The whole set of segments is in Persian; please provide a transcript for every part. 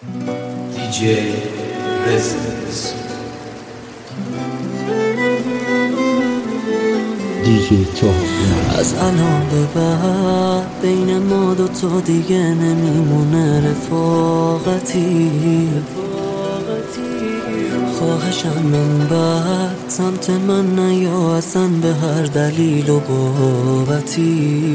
دیجی رزیدنس دیجی تو از الان به بعد بین ما دوتا دیگه نمیمونه رفاقتی. خواهشم من بعد سمت من نیا اصلا به هر دلیل و بابتی.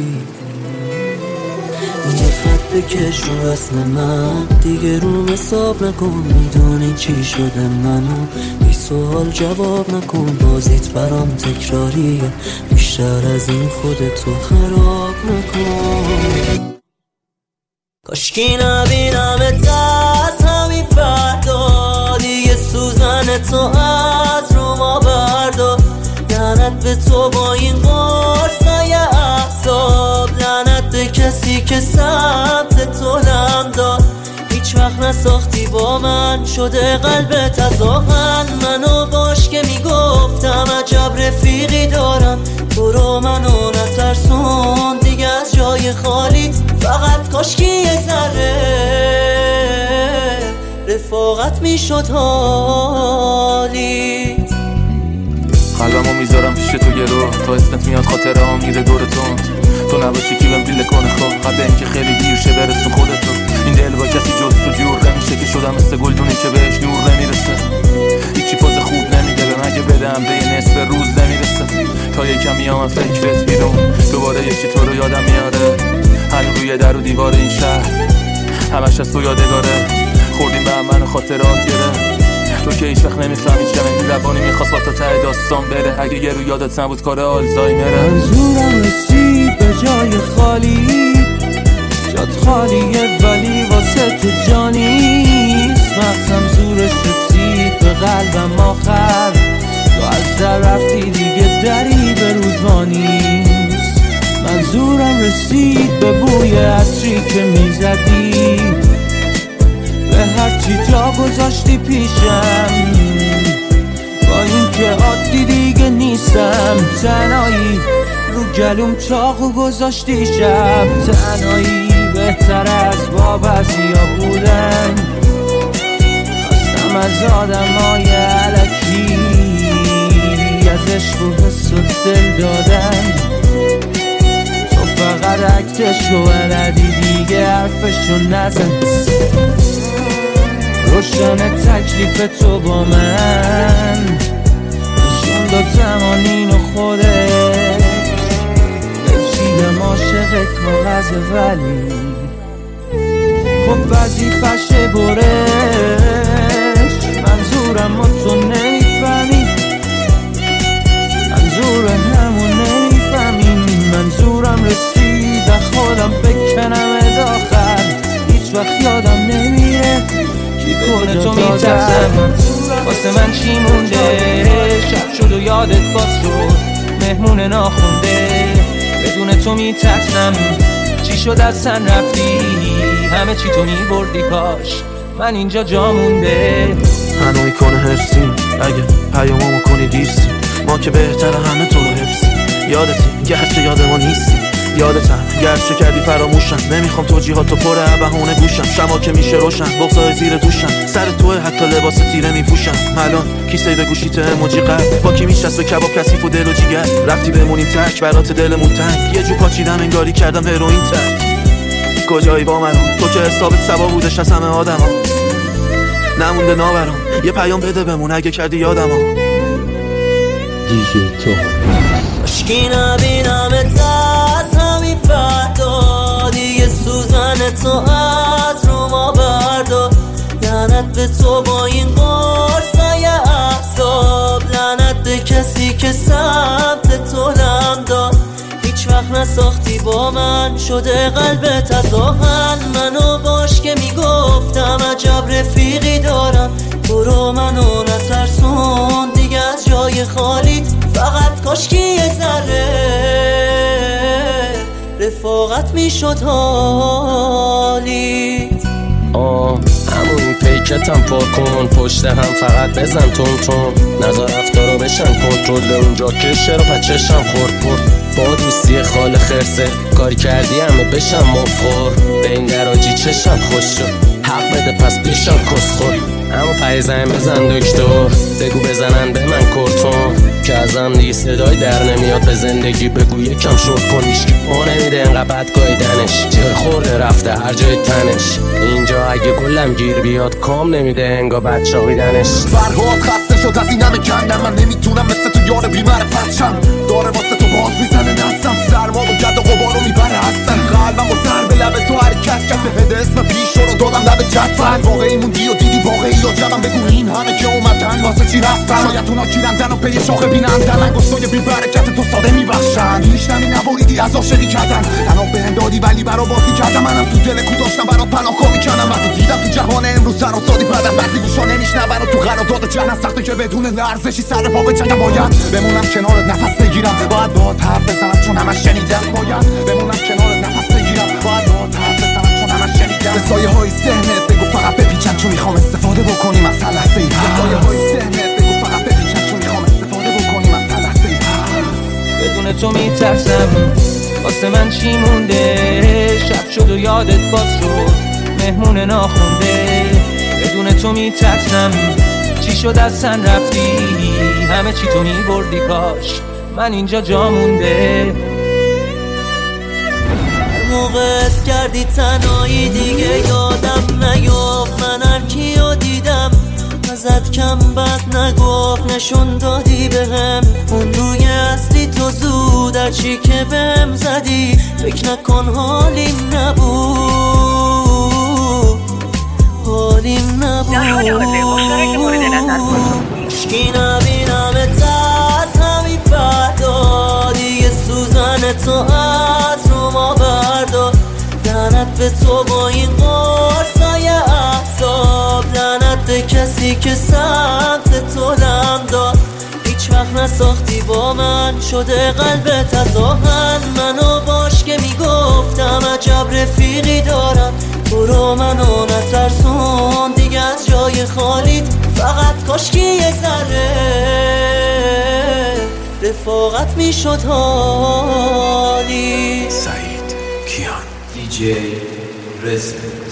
یه خط بکش رو اصل من دیگه رو حساب نکن. میدونی چی شده منو بی سوال جواب نکن. بازیت برام تکراریه بیشتر از این خودتو خراب نکن. کاشکی نبینم از همین فردا دیگه سوزن تو از رو ما بردار. لعنت به تو با این قرصای احساب. لعنت به کسی که سمت تو لم داد. هیچ وقت نساختی با من شده قلبت از آهن. منو باش که میگفتم عجب رفیقی دارم. برو منو نترسون دیگه از جای خالیت. فقط کاشکی یه ذره رفاقت میشد حالیت. قلبمو میذارم پیش تو گرو تا اسمت میاد خاطره ها میره دور تو نباشی کی بهم دیل کنه خب قبل اینکه خیلی دیر شه برسه خودتو. این دل با کسی جز تو جور نمیشه که شدم مثل گلدونی که بهش نور نمیرسه. هیچی پاز خوب نمیده به مگه بدم به یه نصف روز نمیرسه. تا یکم میام فکرت بیرون دوباره یکی تو رو یادم میاره. هنو روی در و دیوار این شهر همش از تو یادگاره. خوردیم به هم منو خاطرات گره. تو که هیچ وقت نمیفهمی چه این زبانی میخواست با تا ته داستان بره. اگه یه رو یادت نبود کار آلزایمره. منظورم رسید به جای خالی. جات خالیه ولی واسه تو جانیست. مغزم زورش رسید به قلبم آخر. تو از در رفتی دیگه دری به رودبانیست. منظورم رسید به بوی عطری که میزدی. به هرچی جا گذاشتی پیشم. با این که عادی دیگه نیستم. تنهایی رو گلوم چاقو گذاشتی شب. تنهایی بهتر از با بعضیا بودن. خواستم از آدمای علکی از عشق و حس و دل دادن. تو فقط اکتشو بلدی دیگه حرفشو نزن. روشن تکلیف تو با من نشون داد زمانین و خودت. دلچیدم عاشق کاغذ ولی خب وظیفشه برش. منظورم و تو نمیفهمی. منظور همون نمیفهمیم. منظورم رسید خودم بکنم داخل. هیچ وقت یادم نمیره کنه تو میترسم. واسه من چی مونده؟ شب شد و یادت باز شد. مهمون ناخونده بدون تو میترسم. چی شد از سن رفتی؟ همه چی تو میبردی. کاش من اینجا جا مونده. هنو میکنه حرسیم اگه پیامامو کنی دیرسیم. ما که بهتر همه تو رو حفظیم. یادتی گرچه یاد ما نیستی. یادتم گرچه کردی فراموشم. نمیخوام توجیهاتو پر بهونه گوشم. شما که میشه روشن بغضای زیر دوشم. سر توه حتی لباس تیره میپوشم. الان کیسه به گوشیت اموجی قلب. با کی میشست به کباب کثیف و دل و جیگر. رفتی بمونیم تک برات دلمون تنگ. یه جو پاچیدم انگاری کردم هروئین تک. کجایی با من تو که حسابت سوا بودش از همه آدما. نمونده ناورام یه پیام بده بمون اگه کردی یادما. دیجی تو کاشکی نبینم از همین فردا دیگه سوزن تو از رو ما بردار. لعنت به تو با این قرصای احساب. لعنت به کسی که سمت تو لم داد. هیچ وقت نساختی با من شده قلبت از آهن. منو باش که میگفتم عجب رفیقی دارم. برو منو نترسون دیگه از جای خالیت. فقط کاشکی یه ذره رفاقت میشد حالیت. همون پیکتم پر کن. پشت هم فقط بزن تون تون. نظر رفتارو بشن کنترل. اونجا کشه رو پچشم خورد پر. با دوستی خال خرسه کاری کردی همه بشم مفخور. به این دراجی چشم خوش شد. حق بده پس پیشم کسخور. اما پیزن بزن دکتر، بگو بزنن به من کرتون که ازم دیگه صدای در نمیاد. به زندگی بگو یکم شد کنیش که پا نمیده انقدر بدگاهیدنش. جای خورده رفته هر جای تنش، اینجا اگه گلم گیر بیاد کام نمیده انگا بدشاقیدنش. فرهاد خسته شد از این همه کندم، من نمیتونم مثل تو یار بی‌معرفت شم. داره واسه تو باز میزنه نفسم، سرما و گرد و غبارو میبره هستم. قلبم با سر به لب تو حرکت کرد، به هده اسم پیش رو دادم لب جدول. واقعی موندی و دیدی واقعی یا جمعم، بگو این همه که اومدن واسه چی رفتن. شاید اونا کیرندن و پی شاخه بینندن، انگشتای بی برکت تو ساده میبخشن. هیچ نمی نبریدی از عاشقی کردن، تنها بهم دادی ولی برا بازی کردم. منم تو دل کو داشتم برات پناه میکنم. وقتی دیدم تو جهان امروز سر و سادی بعد از بعضی گوشا نمیشنون و تو قرارداد جهان سخته که بدون لرزشی سر پا بجنگم. باید بمونم کنارت نفس بگیرم، باید باهات حرف بزنم چون همش شنیدم. باید بمونم کنارت نفس بگیرم، باید باهات حرف بزنم چون همش شنیدم. به سایه های ذهنت بگو فقط بپیچم چون میخوام استفاده بکنیم از هر لحظه ای. به سایه های ذهنت بگو فقط بپیچم چون میخوام استفاده بکنیم از هر لحظه ای. بدون تو میترسم واسه من چی مونده، شب شد و یادت باز شد مهمون ناخونده. بدون تو میترسم چی شد از سن رفتی، همه چی تو میبردی کاش من اینجا جا مونده. موقع اس کردی تنهایی دیگه یادم نیافت، من هر کیو دیدم ازت کم بد نگفت. نشون دادی بهم اون روی اصلی تو زود، در چی که بهم زدی فکر نکن حالیم نبود، حالیم نبود. اشکی نبینمت از همین فردا، دیگه سوزن تو از رو ما بردار. لعنت به تو با این قرصای احساب، لعنت به کسی که سمت تو لم داد. هیچ وقت نساختی با من شده قلبت از آهن. منو باش که میگفتم عجب رفیقی دارم، برو منو نترسون دیگه از جای خالیت. فقط کاشکی یه ذره رفاقت میشد حالی. سعید کیان DJ Residence.